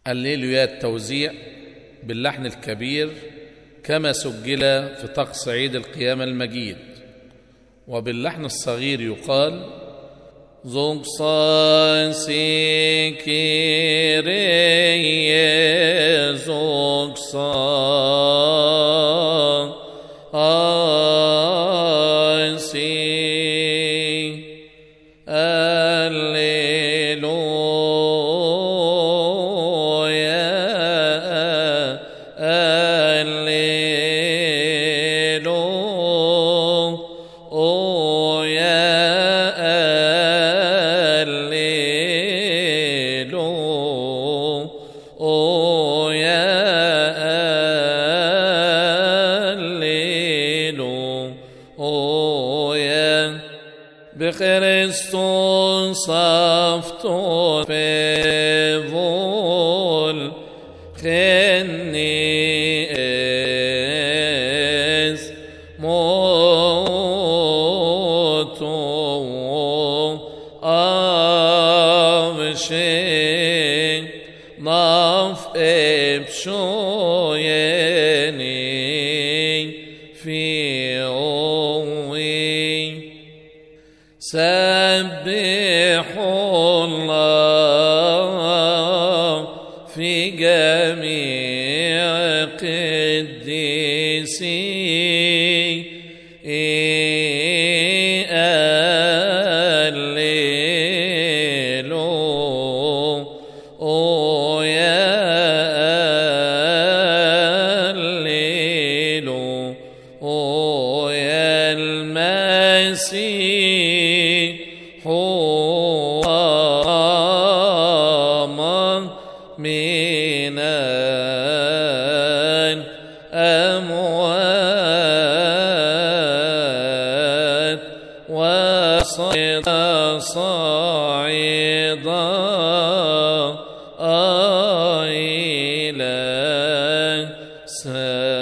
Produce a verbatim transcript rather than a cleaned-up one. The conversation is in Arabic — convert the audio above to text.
الليلويات توزيع باللحن الكبير كما سجل في طقس عيد القيامة المجيد، وباللحن الصغير يقال زوج سي كيري زوج سي بخريستوس صفتو بفول خني اس موتو أبشي نف ابشويني في أوي سبحوا الله في جميع قديسي هو من الأموات وصعد صعيدا إلى السماء.